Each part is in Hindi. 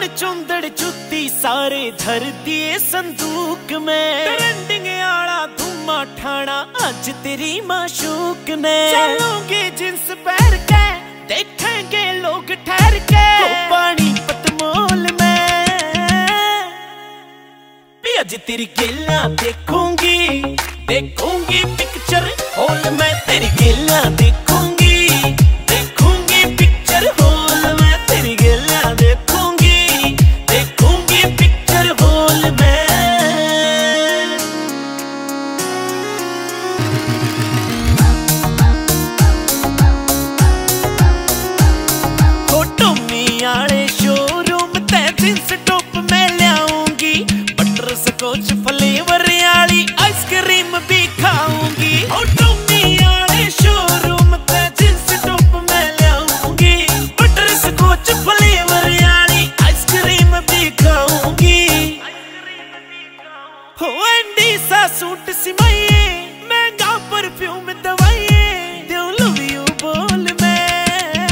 चुंदड़ चुंदड़ जुत्ती सारे धर दिए संदूक में। ट्रेंडिंग आला धुमा ठाना आज तेरी माशूक ने। चलोगे जिन्स पहन के देखेंगे लोग ठहर के पानी पतमोल में। भी आज तेरी गेला देखूंगी देखूंगी पिक्चर हॉल में। तेरी गेला देखूंगी देखूंगी पिक्चर हॉल में। तेरी गेला देखूंगी देखूंगी पिक्चर हॉल में। फोटो में आले शोरूम ते जींस टॉप में लाऊंगी। बटर स्कॉच फ्लेवर वाली आइसक्रीम भी खाऊंगी। फोटो में आले शोरूम ते जींस टॉप में लाऊंगी। बटर स्कॉच फ्लेवर वाली आइसक्रीम भी खाऊंगी। हो एंडी सा सूट सिमाइए महंगा परफ्यूम दवाइए दो लव यू बोल में।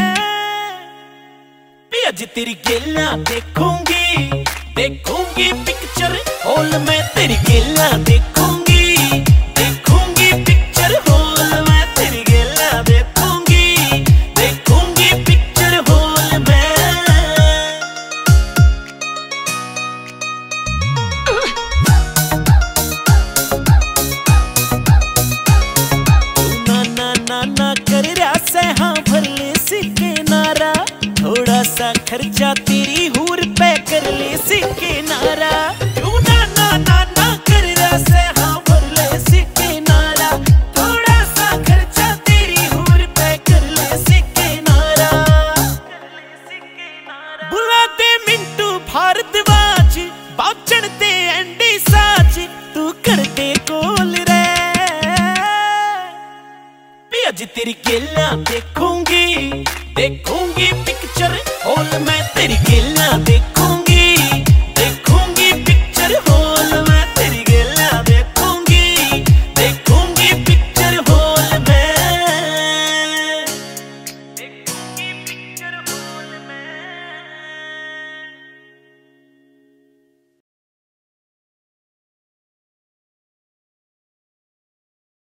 भी आज तेरी गेला देखूंगी देखूंगी पिक्चर हॉल में। तेरी गेला देखूंगी देखूंगी पिक्चर हॉल में। तेरी गेला देखूंगी देखूंगी पिक्चर हॉल में। ना ना ना ना कर रहा से हाँ भर ले सिक्के नारा। थोड़ा सा खर्चा तेरी हूर पे कर ले सिक्के नारा। तू ना ना ना ना कर रहा से हाँ भर ले सिक्के नारा। थोड़ा सा खर्चा तेरी हूर पे कर ले सिक्के नारा। बुला दे मिंटू भारद्वाज बाचन ते एंडी साच तू कर दे कोल रे। भी आज तेरी गेला देखूंगी देखूंगी पिक्चर हॉल में। तेरी गेला